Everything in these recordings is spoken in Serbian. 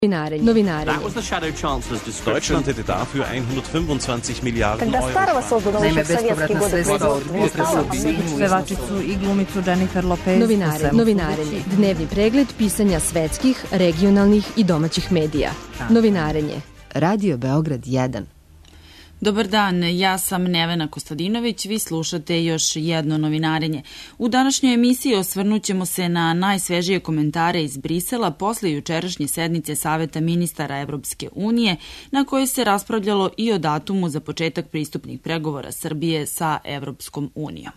Novinare. Deutschland hätte dafür 125 Milijarden Euro. Naime, bespovratna sredstva od pevačicu i glumicu Jennifer Lopez. Novinarenje. Dnevni pregled pisanja svetskih, regionalnih i domaćih medija. Novinarenje. Radio Beograd 1. Dobar dan, ja sam Nevena Kostadinović, vi slušate još jedno novinarenje. U današnjoj emisiji osvrnućemo se na najsvežije komentare iz Brisela posle jučerašnje sednice Saveta ministara Evropske unije, na kojoj se raspravljalo i o datumu za početak pristupnih pregovora Srbije sa Evropskom unijom.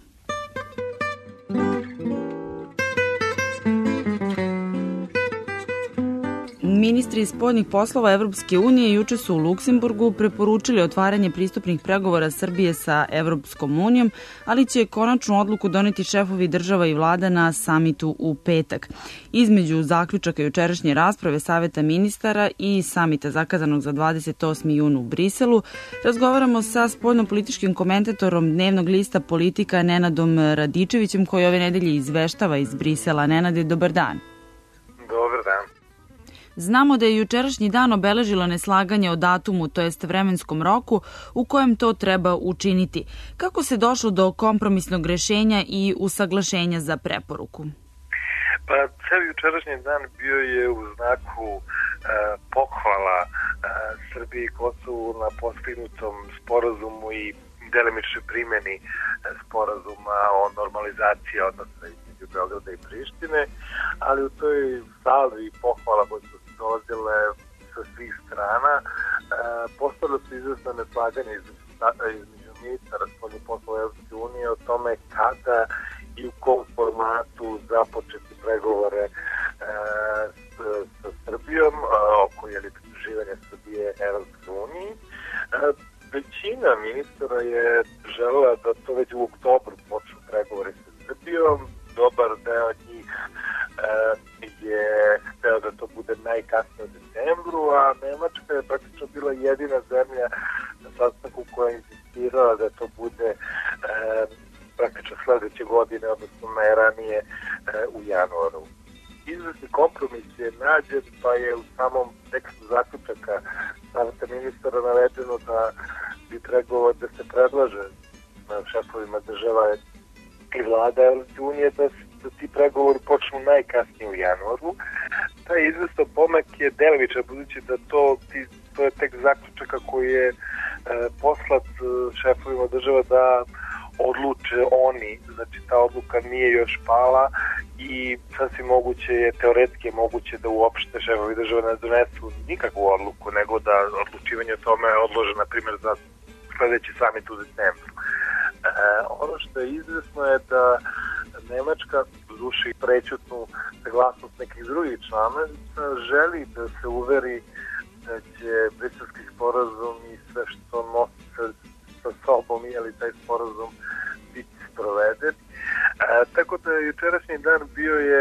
Ministri spoljnih poslova Evropske unije juče su u Luksemburgu preporučili otvaranje pristupnih pregovora Srbije sa Evropskom unijom, ali će konačnu odluku doneti šefovi država i vlada na samitu u petak. Između zaključaka jučerašnje rasprave Saveta ministara i samita zakazanog za 28. jun u Briselu razgovaramo sa spoljnopolitičkim komentatorom dnevnog lista Politika Nenadom Radičevićem, koji ove nedelje izveštava iz Brisela. Nenade, dobar dan. Dobar dan. Znamo da je jučerašnji dan obeležilo neslaganje o datumu, to jest vremenskom roku, u kojem to treba učiniti. Kako se došlo do kompromisnog rešenja i usaglašenja za preporuku? Pa, ceo jučerašnji dan bio je u znaku pohvala Srbiji i Kosovu na postignutom sporazumu i delimičnoj primjeni sporazuma o normalizaciji odnosa između Beograda i Prištine, ali u toj salvi pohvala koje su dolazile sa svih strana, postavilo se izvesno neslaganje između ministara spoljnih poslova Evropske unije o tome kada i u kom formatu započeti pregovore sa Srbijom oko pridruživanja Srbije Evropske unije. Većina ministara je želela da to već u oktobru počnu pregovore sa Srbijom. Dobar deo njih je hteo da to bude najkasnije u decembru, a Nemačka je praktično bila jedina zemlja na sastanku koja je insistirala da to bude praktično sledeće godine, odnosno najranije u januaru. Izvesni kompromis je nađen, pa je u samom tekstu zaključaka Saveta ministara navedeno da bi trebalo da se predlaže šefovima država i vlada Evropske unije da ti pregovori počnu najkasnije u januaru. Taj izvestan pomak je delimičan, budući da to je tek zaključaka koji je poslat šefovima država da odluče oni, znači ta odluka nije još pala i sasvim moguće je, teoretski je moguće da uopšte šefovi država ne donesu nikakvu odluku, nego da odlučivanje o tome odlože, na primjer, za sledeći samit u decembru. Ono što je izvesno je da Nemačka, duši prećutnu saglasnost nekih drugih članica, želi da se uveri da će briselski sporazum i sve što nosi sa sobom, ili taj sporazum biti sproveden. Tako da jučerašnji dan bio je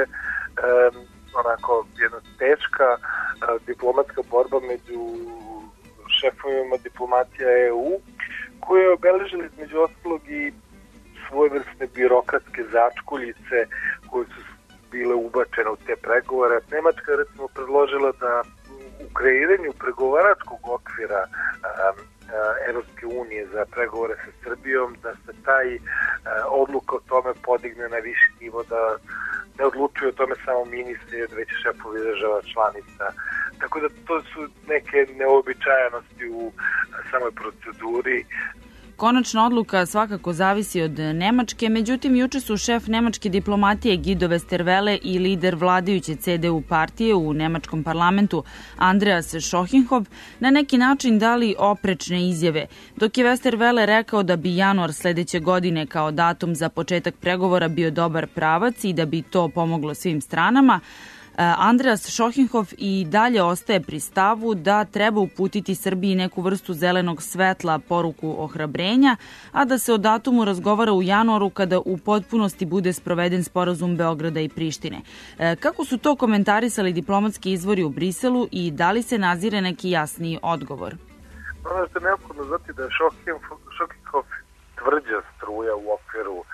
onako jedna teška diplomatska borba među šefovima diplomatija EU, koje je obeležili između ostalog i svojevrsne birokratske začkuljice koje su bile ubačene u te pregovore. Nemačka je recimo predložila da u kreiranju pregovaračkog okvira Evropske unije za pregovore sa Srbijom, da se taj odluka o tome podigne na viši nivo, da ne odlučuju o tome samo ministri, već šefovi država članica. Tako da to su neke neobičajenosti u samoj proceduri. Konačna odluka svakako zavisi od Nemačke, međutim juče su šef nemačke diplomatije Guido Westerwelle i lider vladajuće CDU partije u nemačkom parlamentu Andreas Schochenhof na neki način dali oprečne izjave, dok je Westerwelle rekao da bi januar sledeće godine kao datum za početak pregovora bio dobar pravac i da bi to pomoglo svim stranama. Andreas Schochenhof i dalje ostaje pri stavu da treba uputiti Srbiji neku vrstu zelenog svetla, poruku ohrabrenja, a da se o datumu razgovara u januaru kada u potpunosti bude sproveden sporazum Beograda i Prištine. Kako su to komentarisali diplomatski izvori u Briselu i da li se nazire neki jasniji odgovor? Ono što je neophodno znati da je Schochenhof tvrđa struja u okviru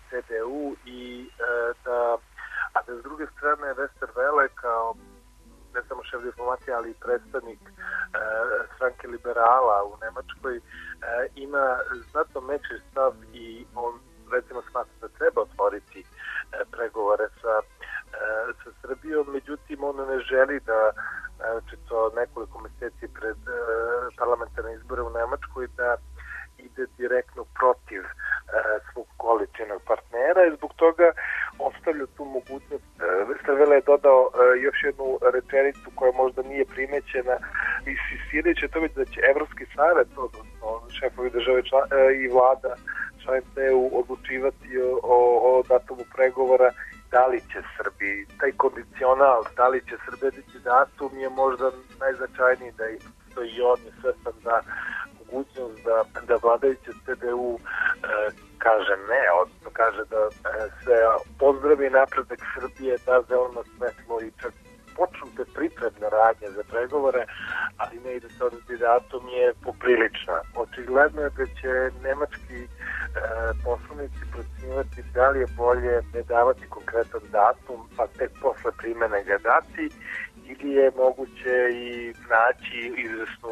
CDU i da s druge strane Westerwelle kao ne samo šef diplomatije, ali i predstavnik stranke liberala u Nemačkoj, ima znatno meči stav i on recimo smatra da treba otvoriti pregovore sa Srbijom, međutim on ne želi da to nekoliko meseci pred parlamentarne izbore u Nemačkoj da ide direktno protiv svog koalicijnog partnera i zbog toga ostavlja tu mogućnost. Westerwelle je dodao još jednu rečenicu koja možda nije primećena i insistirajući to da će Evropski savet, odnosno šefovi države i vlada članica EU odlučivati o datumu pregovora, da li će Srbiji, taj kondicional, da li će Srbija biti datum je možda najznačajniji, da i on je svestan da mogućnost da vladajuće CDU kaže ne, odnosno kaže da se pozdravi napredak Srbije, da zeleno svetlo i čak počnu te pripremne radnje za pregovore, ali ne ide se odredi datum je poprilična. Očigledno je da će nemački poslanici procenjivati da li je bolje ne davati konkretan datum, pa tek posle primene ga dati, ili je moguće i naći izvesnu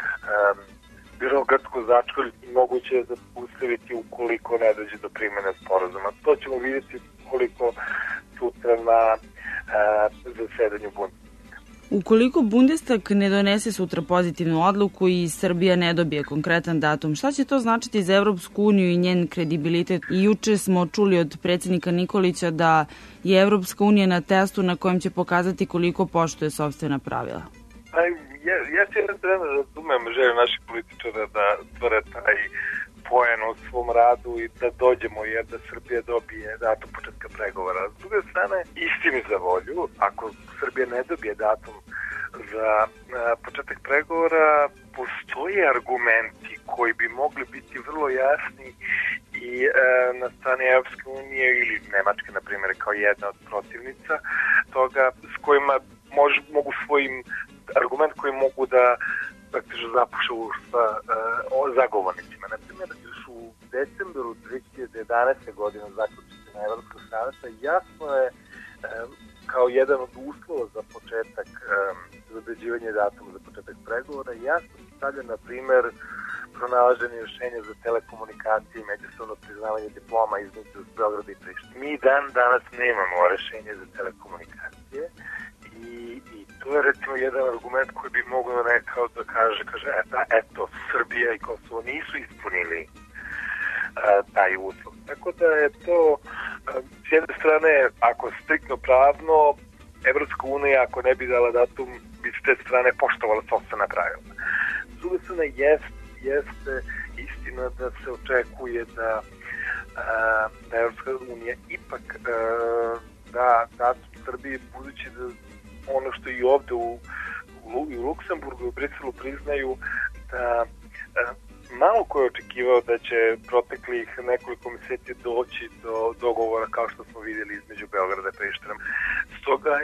birokratsku začkolj i moguće je da ustaviti ukoliko ne dođe do primene sporazuma. To ćemo vidjeti koliko sutra na zasedanju Bundestaga. Ukoliko Bundestag ne donese sutra pozitivnu odluku i Srbija ne dobije konkretan datum, šta će to značiti za Evropsku uniju i njen kredibilitet? I juče smo čuli od predsjednika Nikolića da je Evropska unija na testu na kojem će pokazati koliko poštuje sopstvena pravila. Ja se jedan trener razumem želju naših političara da stvore taj poen u svom radu i da dođemo jer da Srbija dobije datum početka pregovora. S druge strane, istini za volju, ako Srbija ne dobije datum za početak pregovora, postoje argumenti koji bi mogli biti vrlo jasni i na strani Evropske unije ili Nemačke, na primjer, kao jedna od protivnica toga, s kojima mogu svojim argument koji mogu da praktično zapušu sa zagovornicima. Na primjer, još u decembru 2011. godine zaključiti na Evropskog saveta jasno je kao jedan od uslova za početak za određivanje datuma za početak pregovora jasno stavlja na primjer pronalaženje rješenja za telekomunikacije i međusobno priznavanje diploma između Beograda i Prištine. Mi danas nemamo rješenje za telekomunikacije i to je recimo jedan argument koji bi mogao nekao da kaže eto, Srbija i Kosovo nisu ispunili taj uslov. Tako da je to s jedne strane, ako striktno pravno, Evropska unija ako ne bi dala datum, bi s te strane poštovala sopstvena pravila. S druge strane jeste istina da se očekuje da Evropska unija ipak da datum Srbiji, budući da ono što i ovde u Luksemburgu i u Briselu priznaju da malo ko je očekivao da će proteklih nekoliko meseci doći do dogovora kao što smo vidjeli između Beograda i Prištine. Stoga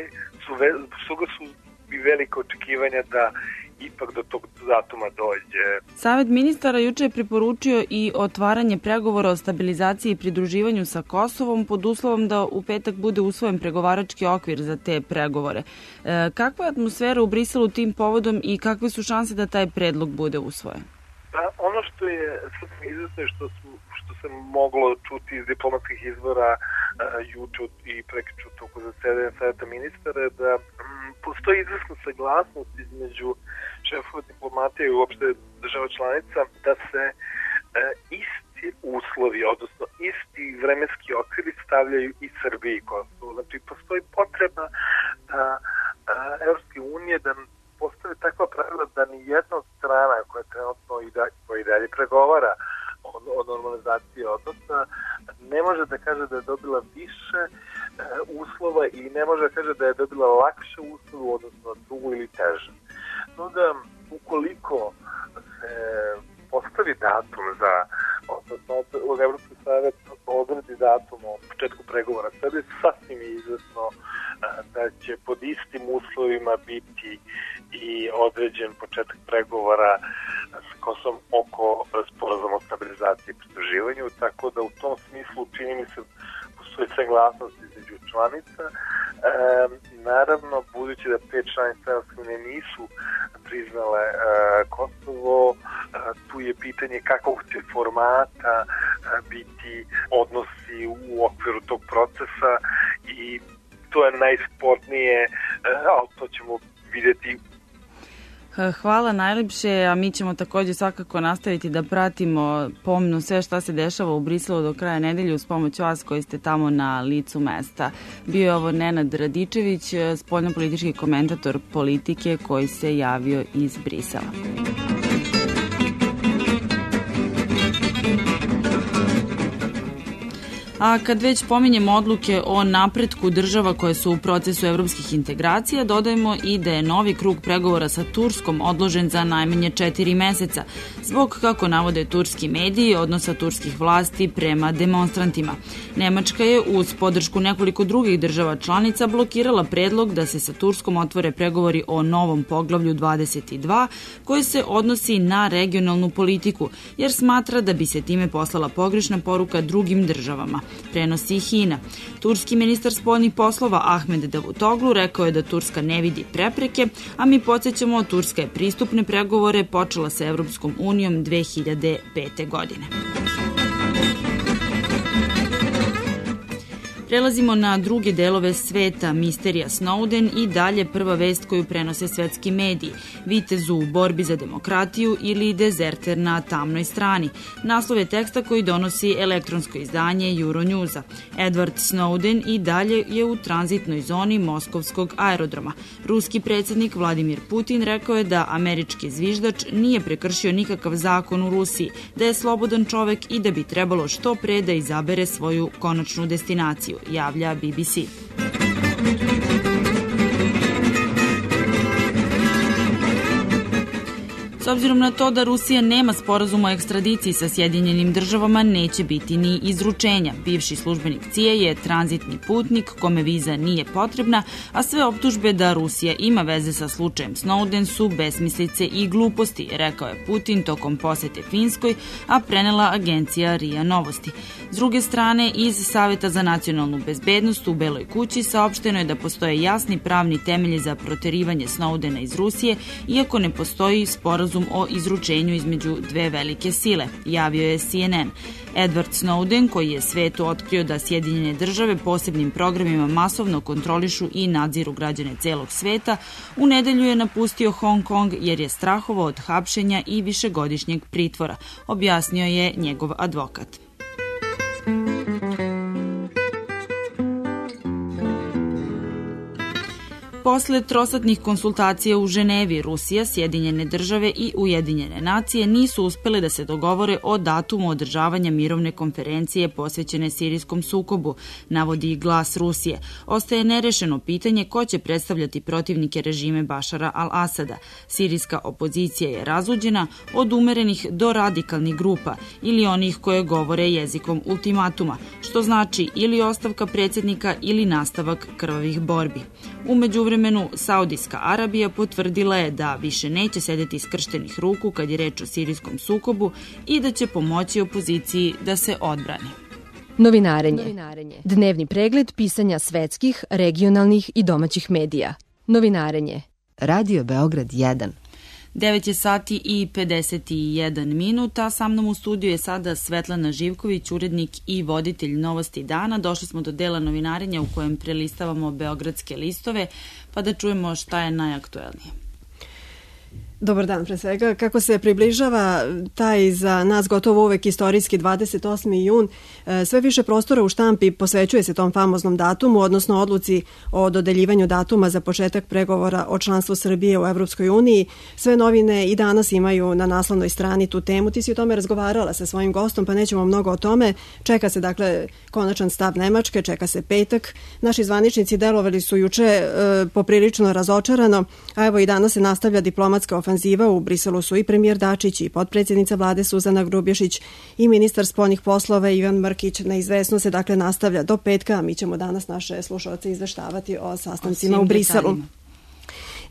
su i velike očekivanja da ipak do tog datuma dođe. Savet ministara juče je preporučio i otvaranje pregovora o stabilizaciji i pridruživanju sa Kosovom pod uslovom da u petak bude usvojen pregovarački okvir za te pregovore. Kakva je atmosfera u Briselu tim povodom i kakve su šanse da taj predlog bude usvojen? Pa, ono što je izvesno što se moglo čuti iz diplomatskih izvora juče i prekjuče toku zasedanja Saveta ministara je da postoji izvesna saglasnost između šefova diplomatije i uopšte država članica da se isti uslovi, odnosno isti vremenski okviri stavljaju i Srbiji i Kosovo. Znači, postoji potreba da Evropske unije da postave takva pravila da ni jedna od strana koja trenutno i dalje pregovara o normalizaciji odnosa ne može da kaže da je dobila više uslova i ne može da kaže da je dobila lakše uslova, odnosno drugu ili teže. No da ukoliko se postavi datum za, odnosno od Evropski savet odredi datum o početku pregovora, sada je sasvim izvesno da će pod istim uslovima biti i određen početak pregovora s Kosovom oko sporazuma o stabilizaciji i pridruživanju, tako da u tom smislu čini mi se postoji saglasnost između članica Naravno, budući da 5 članica Evropske unije nisu priznale Kosovo, tu je pitanje kakvog će formata biti odnosi u okviru tog procesa i to je najspornije, ali to ćemo vidjeti. Hvala najljepše, a mi ćemo također svakako nastaviti da pratimo pomno sve šta se dešava u Briselu do kraja nedelje uz pomoć vas koji ste tamo na licu mesta. Bio je ovo Nenad Radičević, spoljnopolitički komentator Politike koji se javio iz Brisela. A kad već pominjemo odluke o napretku država koje su u procesu evropskih integracija, dodajemo i da je novi krug pregovora sa Turskom odložen za najmanje 4 meseca, zbog, kako navode turski mediji, odnosa turskih vlasti prema demonstrantima. Nemačka je uz podršku nekoliko drugih država članica blokirala predlog da se sa Turskom otvore pregovori o novom poglavlju 22, koji se odnosi na regionalnu politiku, jer smatra da bi se time poslala pogrešna poruka drugim državama. Prenosi i HINA. Turski ministar spoljnih poslova Ahmed Davutoglu rekao je da Turska ne vidi prepreke, a mi podsjećamo, Turska je pristupne pregovore počela sa Evropskom unijom 2005. godine. Prelazimo na druge delove sveta. Misterija Snowden i dalje prva vest koju prenose svetski mediji. Vitezu u borbi za demokratiju ili dezerter na tamnoj strani. Naslov je teksta koji donosi elektronsko izdanje Euronewsa. Edward Snowden i dalje je u tranzitnoj zoni moskovskog aerodroma. Ruski predsjednik Vladimir Putin rekao je da američki zviždač nije prekršio nikakav zakon u Rusiji, da je slobodan čovek i da bi trebalo što pre da izabere svoju konačnu destinaciju, javlja BBC. S obzirom na to da Rusija nema sporazum o ekstradiciji sa Sjedinjenim državama, neće biti ni izručenja. Bivši službenik CIA je tranzitni putnik kome viza nije potrebna, a sve optužbe da Rusija ima veze sa slučajem Snowden su besmislice i gluposti, rekao je Putin tokom posete Finskoj, a prenela agencija RIA Novosti. S druge strane, iz Saveta za nacionalnu bezbednost u Beloj kući saopšteno je da postoje jasni pravni temelji za proterivanje Snowdena iz Rusije, iako ne postoji sporazum o izručenju između dve velike sile, javio je CNN. Edward Snowden, koji je svetu otkrio da Sjedinjene države posebnim programima masovno kontrolišu i nadziru građane celog sveta, u nedelju je napustio Hong Kong jer je strahovao od hapšenja i višegodišnjeg pritvora, objasnio je njegov advokat. Posle trosatnih konsultacija u Ženevi, Rusija, Sjedinjene države i Ujedinjene nacije nisu uspele da se dogovore o datumu održavanja mirovne konferencije posvećene sirijskom sukobu, navodi Glas Rusije. Ostaje nerešeno pitanje ko će predstavljati protivnike režime Bašara al-Asada. Sirijska opozicija je razuđena od umerenih do radikalnih grupa ili onih koje govore jezikom ultimatuma, što znači ili ostavka predsjednika ili nastavak krvavih borbi. U međuvremenu, Saudijska Arabija potvrdila je da više neće sedeti skrštenih ruku kad je reč o sirijskom sukobu i da će pomoći opoziciji da se odbrani. Novinarenje. Dnevni pregled pisanja svetskih, regionalnih i domaćih medija. Novinarenje. Radio Beograd 1. 9 je sati i 51 minuta. Sa mnom u studiju je sada Svetlana Živković, urednik i voditelj Novosti dana. Došli smo do dela novinarenja u kojem prelistavamo beogradske listove, pa da čujemo šta je najaktuelnije. Dobar dan pre svega. Kako se približava taj za nas gotovo uvek istorijski 28. jun, sve više prostora u štampi posvećuje se tom famoznom datumu, odnosno odluci o dodeljivanju datuma za početak pregovora o članstvu Srbije u Evropskoj uniji. Sve novine i danas imaju na naslovnoj strani tu temu. Ti si o tome razgovarala sa svojim gostom, pa nećemo mnogo o tome. Čeka se dakle konačan stav Nemačke, čeka se petak. Naši zvaničnici delovali su juče poprilično razočarano, a evo i danas se nastavlja diplomatska ofenziva. U Briselu su i premijer Dačić i potpredsjednica vlade Suzana Grubješić i ministar spoljnih poslova Ivan Mrkić. Neizvesno se dakle nastavlja do petka, a mi ćemo danas naše slušalce izveštavati o sastancima u Briselu.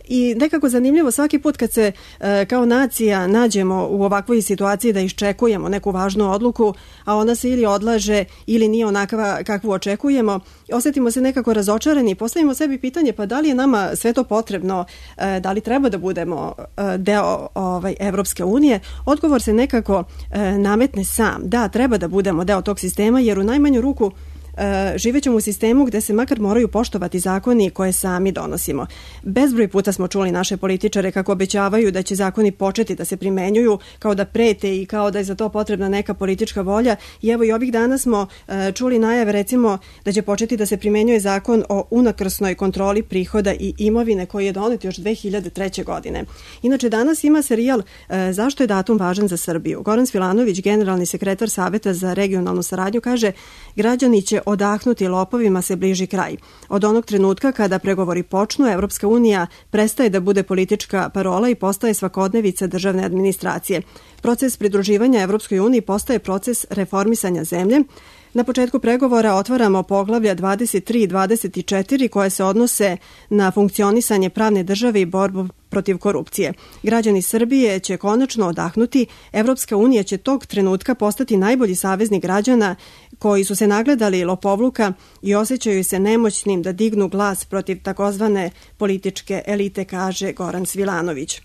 I nekako zanimljivo svaki put kad se kao nacija nađemo u ovakvoj situaciji da iščekujemo neku važnu odluku, a ona se ili odlaže ili nije onakva kakvu očekujemo, osetimo se nekako razočarani i postavimo sebi pitanje pa da li je nama sve to potrebno, da li treba da budemo deo Evropske unije. Odgovor se nekako nametne sam. Da, treba da budemo deo tog sistema jer u najmanju ruku živećemo u sistemu gde se makar moraju poštovati zakoni koje sami donosimo. Bezbroj puta smo čuli naše političare kako obećavaju da će zakoni početi da se primenjuju, kao da prete i kao da je za to potrebna neka politička volja. I evo i ovih dana smo čuli najave recimo da će početi da se primenjuje zakon o unakrsnoj kontroli prihoda i imovine koji je donet još 2003. godine. Inače danas ima serijal Zašto je datum važan za Srbiju. Goran Svilanović, generalni sekretar Saveta za regionalnu saradnju, kaže građani će odahnuti, lopovima se bliži kraj. Od onog trenutka kada pregovori počnu, Evropska unija prestaje da bude politička parola i postaje svakodnevica državne administracije. Proces pridruživanja Evropskoj uniji postaje proces reformisanja zemlje. Na početku pregovora otvaramo poglavlja 23 i 24 koje se odnose na funkcionisanje pravne države i borbu protiv korupcije. Građani Srbije će konačno odahnuti. Evropska unija će tog trenutka postati najbolji saveznik građana koji su se nagledali lopovluka i osjećaju se nemoćnim da dignu glas protiv takozvane političke elite, kaže Goran Svilanović.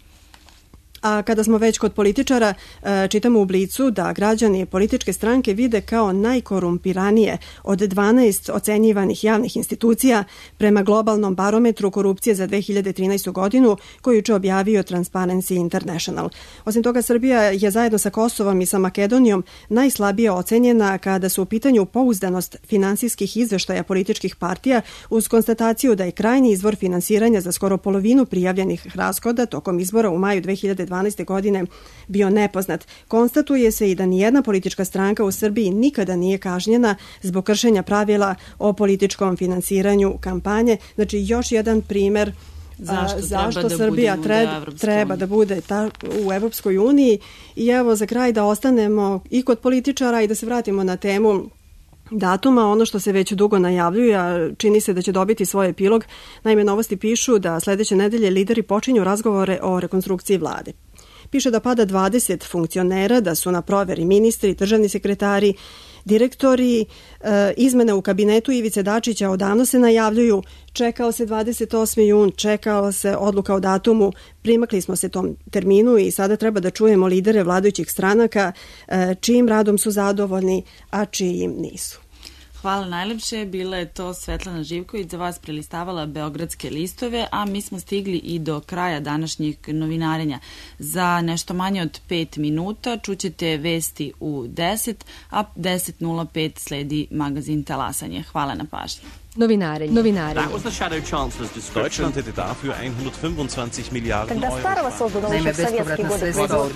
A kada smo već kod političara, čitamo u Blicu da građani političke stranke vide kao najkorumpiranije od 12 ocenjivanih javnih institucija prema globalnom barometru korupcije za 2013. godinu koju je objavio Transparency International. Osim toga, Srbija je zajedno sa Kosovom i sa Makedonijom najslabije ocenjena kada su u pitanju pouzdanost finansijskih izveštaja političkih partija uz konstataciju da je krajnji izvor finansiranja za skoro polovinu prijavljenih rashoda tokom izbora u maju 2012. godine bio nepoznat. Konstatuje se i da nijedna politička stranka u Srbiji nikada nije kažnjena zbog kršenja pravila o političkom finansiranju kampanje. Znači još jedan primer zašto Srbija treba da bude u Evropskoj uniji. I evo za kraj da ostanemo i kod političara i da se vratimo na temu datuma, ono što se već dugo najavljuje, a čini se da će dobiti svoj epilog. Naime, Novosti pišu da sledeće nedelje lideri počinju razgovore o rekonstrukciji vlade. Piše da pada 20 funkcionera, da su na proveri ministri, državni sekretari, direktori. Izmene u kabinetu Ivice Dačića odavno se najavljuju. Čekao se 28. jun, čekao se odluka o datumu, primakli smo se tom terminu i sada treba da čujemo lidere vladajućih stranaka čijim radom su zadovoljni, a čijim nisu. Hvala najlepše, bila je to Svetlana Živković, za vas prelistavala Beogradske listove, a mi smo stigli i do kraja današnjeg novinarenja. Za nešto manje od 5 minuta čućete vesti u 10, a 10:05 sledi magazin Talasanje. Hvala na pažnji. Novinarenje. That was the Shadow Chancellor's description. Deutschland hätte dafür 125 Milliarden Euro. Naime, bespovratna sredstva od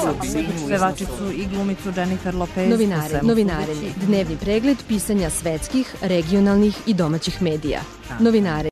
pevačicu i glumicu Jennifer Lopez. Novinarenje. Dnevni pregled pisanja svetskih, regionalnih i domaćih medija. Novinarenje.